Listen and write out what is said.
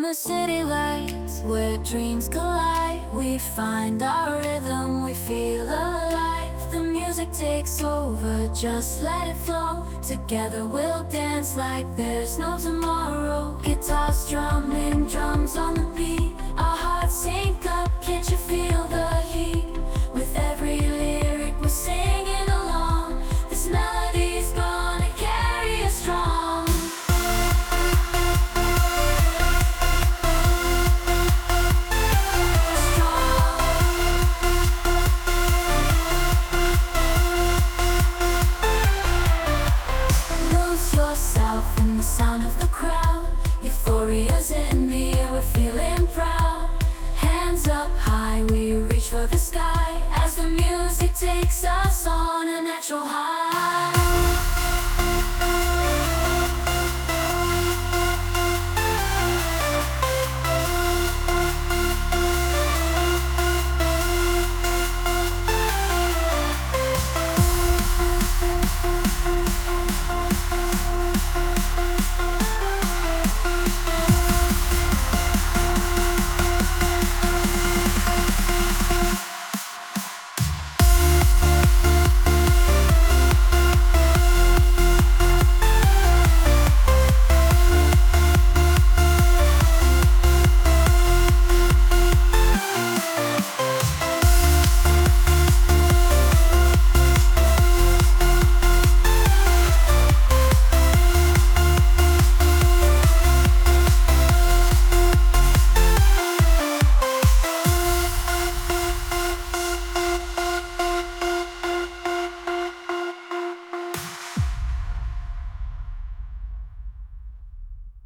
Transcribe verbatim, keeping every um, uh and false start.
the city lights, where dreams collide, we find our rhythm, we feel alive. The music takes over, just let it flow. Together we'll dance like there's no tomorrow. Guitars strumming, drums on the beat, our hearts sync up, can't you feel the heat? With every lyric we're singing along, this melody's gonna carry us strong. Lose yourself in the sound of the crowd, euphoria's in the air, we're feeling proud. Hands up high, we reach for the sky, as the music takes us on a natural high.